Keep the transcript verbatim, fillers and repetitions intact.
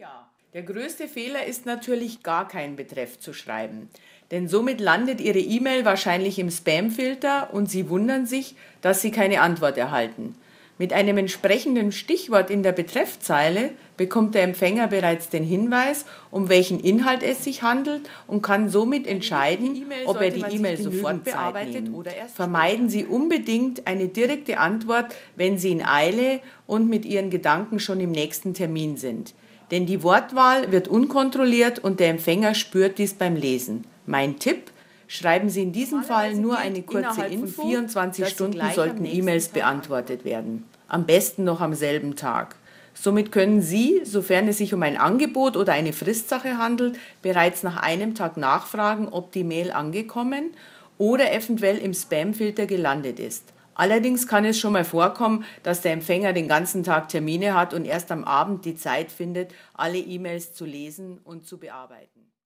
ja, der größte Fehler ist natürlich, gar keinen Betreff zu schreiben. Denn somit landet Ihre E-Mail wahrscheinlich im Spamfilter und Sie wundern sich, dass Sie keine Antwort erhalten. Mit einem entsprechenden Stichwort in der Betreffzeile bekommt der Empfänger bereits den Hinweis, um welchen Inhalt es sich handelt und kann somit entscheiden, ob er die E-Mail sofort bearbeitet oder erst Vermeiden Sie unbedingt eine direkte Antwort, wenn Sie in Eile und mit Ihren Gedanken schon im nächsten Termin sind. Denn die Wortwahl wird unkontrolliert und der Empfänger spürt dies beim Lesen. Mein Tipp: Schreiben Sie in diesem Fall nur eine kurze Info. Von vierundzwanzig Stunden sollten E-Mails beantwortet werden. Am besten noch am selben Tag. Somit können Sie, sofern es sich um ein Angebot oder eine Fristsache handelt, bereits nach einem Tag nachfragen, ob die Mail angekommen oder eventuell im Spamfilter gelandet ist. Allerdings kann es schon mal vorkommen, dass der Empfänger den ganzen Tag Termine hat und erst am Abend die Zeit findet, alle E-Mails zu lesen und zu bearbeiten.